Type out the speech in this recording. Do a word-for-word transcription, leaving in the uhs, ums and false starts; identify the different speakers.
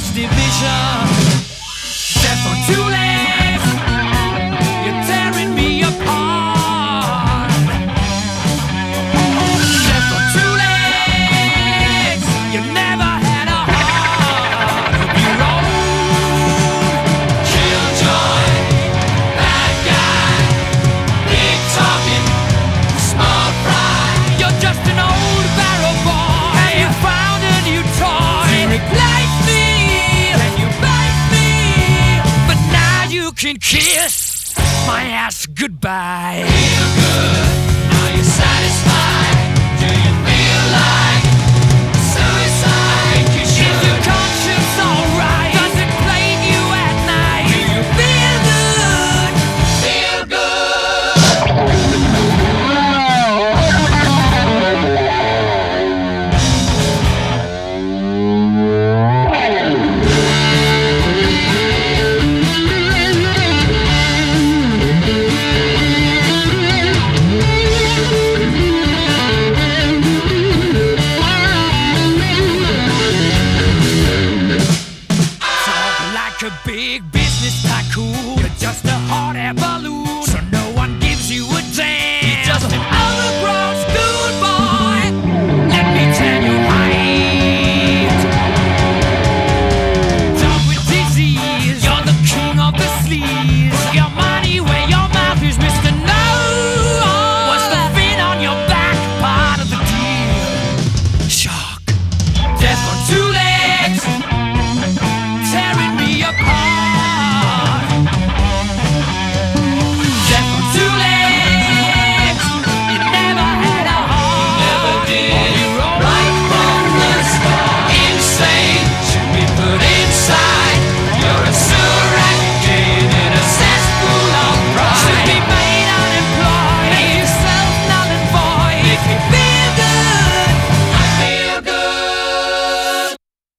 Speaker 1: class division. Death on two legs, you're tearing me apart. Death on two legs, you never had a heart of your own. Killjoy, bad guy, big talking, small fry. You're just an old barrel boy, and you found a new toy to replace me. Can you bite me? But now you can kiss my ass goodbye. Feel good, are you satisfied? Do you feel like suicide? You should. Is your conscience alright? Does it plague you at night? Do you feel good? Feel Talk like a big business tycoon. You're just a hot air balloon.